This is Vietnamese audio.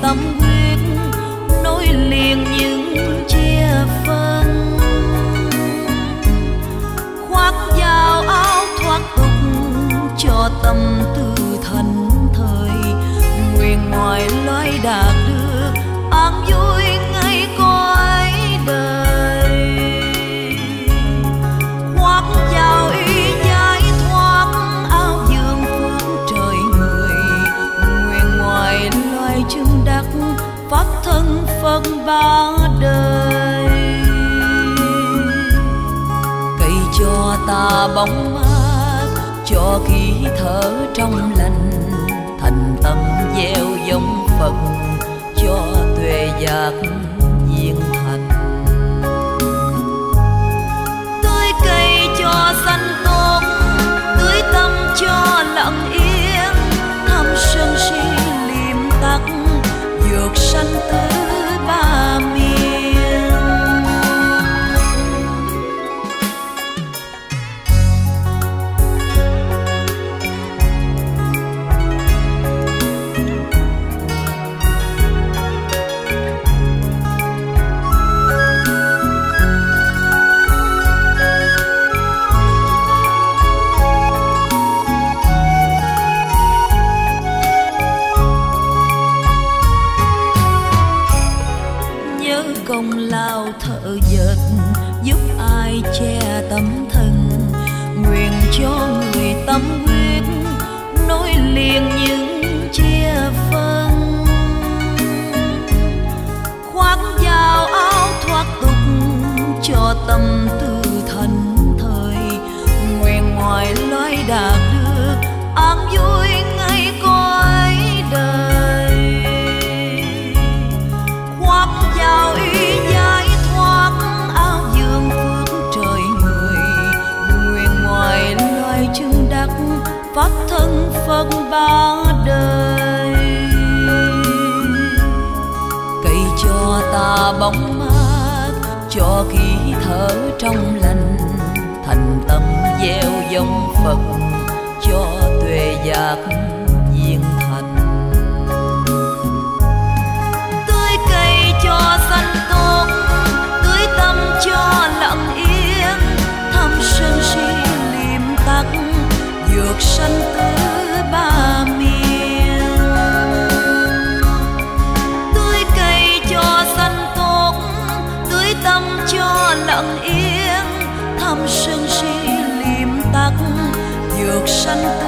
tâm huyết nối liền những chia phân, khoác vào áo thoát tục cho tâm tư thành thời, nguyện ngoài loài đạt được an vui ngay cõi đời, khoác vào y giải thoát áo dương phước trời người, nguyện ngoài loài chứng đắc pháp thân Phật ba đời. Cây cho ta bóng mát, cho khí thở trong lành, thành tâm gieo giống Phật cho tuệ giác viên thành. Tưới cây cho xanh tốt, tưới tâm cho lặng yên, thăm sân si liệm tắt, dược sanh tứ ba miền. Công lao thợ dệt giúp ai che tấm thân, nguyện cho người tâm huyết nối liền những chia phân, khoác vào áo thoát tục cho tâm tư thành thời, nguyện ngoài loài đạt được an vui ngay cõi đời, khoác vào y giải thoát áo dương phước trời người, nguyện ngoài loài chứng đắc pháp thân Phật ba đời. Cây cho ta bóng mát, cho khí thở trong lành, thành tâm gieo giống Phật cho tuệ giác viên thành. Tưới cây cho xanh tốt, tưới tâm cho lặng yên, thăm sân si liệm tắt, dược sanh tứ ba miền. Tưới cây cho xanh tốt, tưới tâm cho lặng yên, thăm sân si liệm tắt, dược sanh tứ